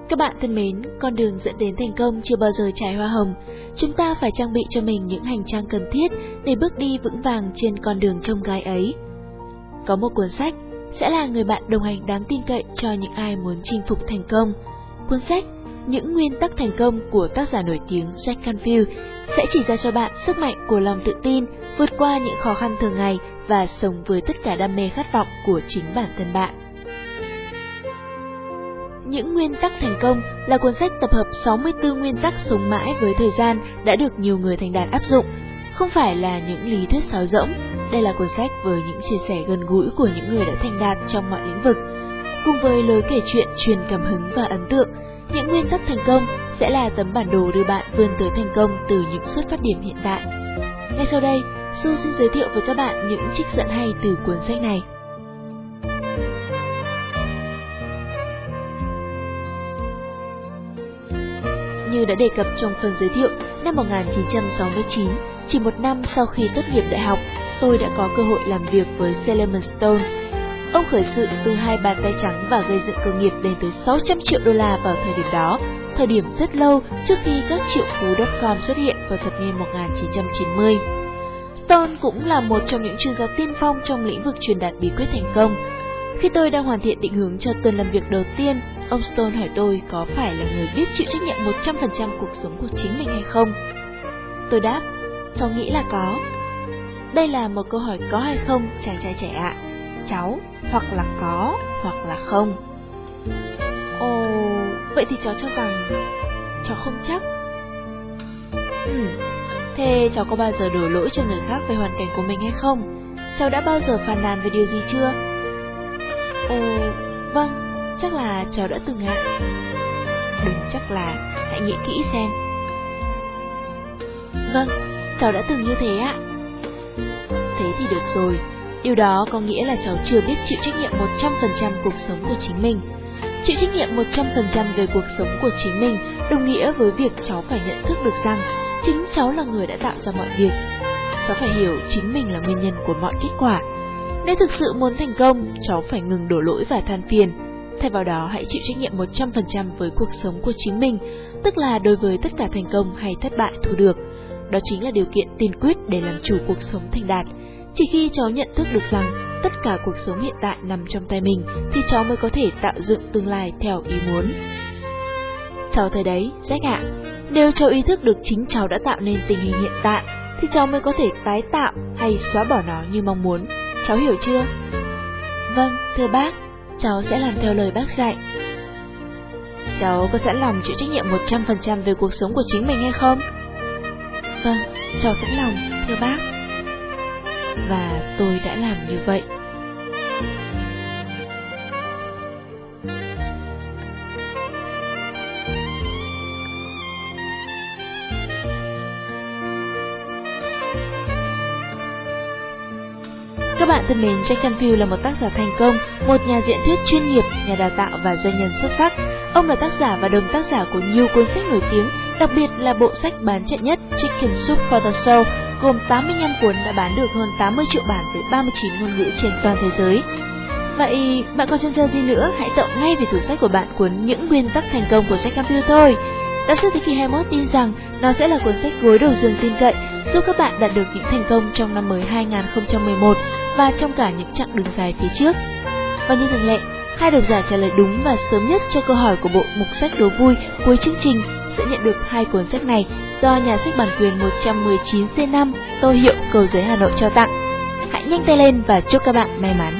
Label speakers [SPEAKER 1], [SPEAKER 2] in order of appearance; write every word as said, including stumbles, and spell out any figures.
[SPEAKER 1] Các bạn thân mến, con đường dẫn đến thành công chưa bao giờ trải hoa hồng. Chúng ta phải trang bị cho mình những hành trang cần thiết để bước đi vững vàng trên con đường chông gai ấy. Có một cuốn sách sẽ là người bạn đồng hành đáng tin cậy cho những ai muốn chinh phục thành công. Cuốn sách Những Nguyên Tắc Thành Công của tác giả nổi tiếng Jack Canfield sẽ chỉ ra cho bạn sức mạnh của lòng tự tin, vượt qua những khó khăn thường ngày và sống với tất cả đam mê khát vọng của chính bản thân bạn. Những Nguyên Tắc Thành Công là cuốn sách tập hợp sáu mươi tư nguyên tắc sống mãi với thời gian đã được nhiều người thành đạt áp dụng. Không phải là những lý thuyết sáo rỗng, đây là cuốn sách với những chia sẻ gần gũi của những người đã thành đạt trong mọi lĩnh vực. Cùng với lối kể chuyện truyền cảm hứng và ấn tượng, Những Nguyên Tắc Thành Công sẽ là tấm bản đồ đưa bạn vươn tới thành công từ những xuất phát điểm hiện tại. Ngay sau đây, Su xin giới thiệu với các bạn những trích dẫn hay từ cuốn sách này. Như đã đề cập trong phần giới thiệu, năm một nghìn chín trăm sáu mươi chín, chỉ một năm sau khi tốt nghiệp đại học, tôi đã có cơ hội làm việc với Salomon Stone. Ông khởi sự từ hai bàn tay trắng và gây dựng cơ nghiệp lên tới sáu trăm triệu đô la vào thời điểm đó, thời điểm rất lâu trước khi các triệu phú .com xuất hiện vào thập niên một nghìn chín trăm chín mươi. Stone cũng là một trong những chuyên gia tiên phong trong lĩnh vực truyền đạt bí quyết thành công. Khi tôi đang hoàn thiện định hướng cho tuần làm việc đầu tiên, ông Stone hỏi tôi có phải là người biết chịu trách nhiệm một trăm phần trăm cuộc sống của chính mình hay không. Tôi đáp, cháu nghĩ là có. Đây là một câu hỏi có hay không, chàng trai trẻ ạ. Cháu, hoặc là có, hoặc là không. Ồ, vậy thì cháu cho rằng cháu không chắc. Ừ, thế cháu có bao giờ đổ lỗi cho người khác về hoàn cảnh của mình hay không? Cháu đã bao giờ phàn nàn về điều gì chưa? Ồ, vâng, chắc là cháu đã từng ạ. Đừng chắc là, hãy nghĩ kỹ xem. Vâng, cháu đã từng như thế ạ. Thế thì được rồi, điều đó có nghĩa là cháu chưa biết chịu trách nhiệm một trăm phần trăm cuộc sống của chính mình. Chịu trách nhiệm một trăm phần trăm về cuộc sống của chính mình đồng nghĩa với việc cháu phải nhận thức được rằng chính cháu là người đã tạo ra mọi việc. Cháu phải hiểu chính mình là nguyên nhân của mọi kết quả. Nếu thực sự muốn thành công, cháu phải ngừng đổ lỗi và than phiền. Thay vào đó, hãy chịu trách nhiệm một trăm phần trăm với cuộc sống của chính mình, tức là đối với tất cả thành công hay thất bại thu được. Đó chính là điều kiện tiên quyết để làm chủ cuộc sống thành đạt. Chỉ khi cháu nhận thức được rằng tất cả cuộc sống hiện tại nằm trong tay mình, thì cháu mới có thể tạo dựng tương lai theo ý muốn. Cháu thấy đấy, Jack ạ, nếu cháu ý thức được chính cháu đã tạo nên tình hình hiện tại, thì cháu mới có thể tái tạo hay xóa bỏ nó như mong muốn. Cháu hiểu chưa? Vâng, thưa bác, cháu sẽ làm theo lời bác dạy. Cháu có sẵn lòng chịu trách nhiệm một trăm phần trăm về cuộc sống của chính mình hay không? Vâng, cháu sẵn lòng, thưa bác. Và tôi đã làm như vậy. Các bạn thân mến, Jack Canfield là một tác giả thành công, một nhà diễn thuyết chuyên nghiệp, nhà đào tạo và doanh nhân xuất sắc. Ông là tác giả và đồng tác giả của nhiều cuốn sách nổi tiếng, đặc biệt là bộ sách bán chạy nhất Chicken Soup for the Soul, gồm tám mươi lăm cuốn đã bán được hơn tám mươi triệu bản với ba mươi chín ngôn ngữ trên toàn thế giới. Vậy bạn còn chần chờ gì nữa? Hãy tậu ngay về tủ sách của bạn cuốn Những Nguyên Tắc Thành Công của Jack Canfield thôi. Giáo sư Thế kỷ hai mươi mốt tin rằng nó sẽ là cuốn sách gối đầu giường tin cậy, giúp các bạn đạt được những thành công trong năm mới hai nghìn không trăm mười một và trong cả những chặng đường dài phía trước. Và như thường lệ, hai độc giả trả lời đúng và sớm nhất cho câu hỏi của bộ mục sách đố vui cuối chương trình sẽ nhận được hai cuốn sách này do nhà sách bản quyền một trăm mười chín C năm Tô Hiệu, Cầu Giấy, Hà Nội trao tặng. Hãy nhanh tay lên và chúc các bạn may mắn!